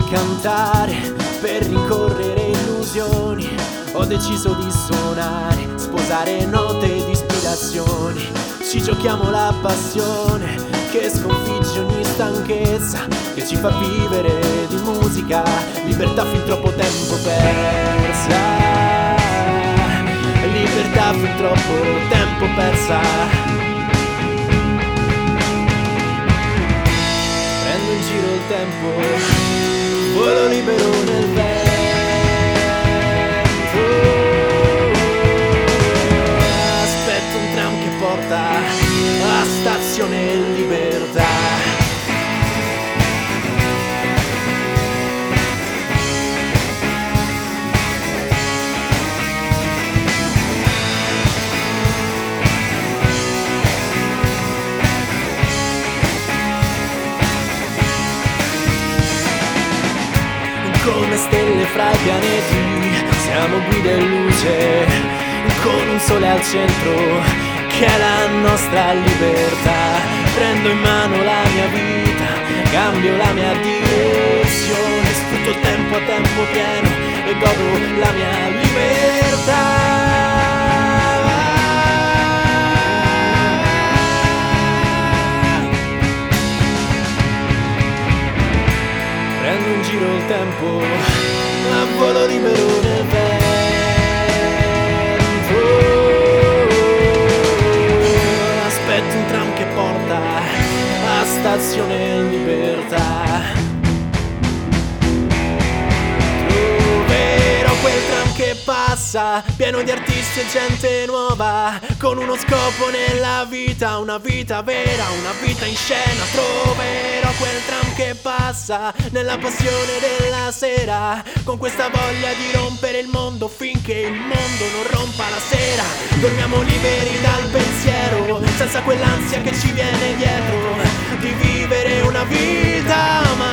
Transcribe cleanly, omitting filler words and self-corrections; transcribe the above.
cantare per rincorrere illusioni. Ho deciso di suonare, sposare note di ispirazioni. Ci giochiamo la passione che sconfigge ogni stanchezza, che ci fa vivere di musica, libertà fin troppo tempo persa, libertà fin troppo tempo persa. Prendo in giro il tempo, volo libero nel vento. Aspetto un tram che porta a stazione Libertà. Come stelle fra i pianeti, siamo guide e luce, con un sole al centro, che è la nostra libertà. Prendo in mano la mia vita, cambio la mia direzione, sfrutto il tempo a tempo pieno e godo la mia libertà. Prendo in giro il tempo, a volo libero nel vento. Aspetto un tram che porta a stazione Libertà. Troverò quel tram che passa, pieno di artisti e gente nuova, con uno scopo nella vita, una vita vera, una vita in scena. Troverò quel tram che passa nella passione della sera, con questa voglia di rompere il mondo finché il mondo non rompa la sera. Dormiamo liberi dal pensiero, senza quell'ansia che ci viene dietro, di vivere una vita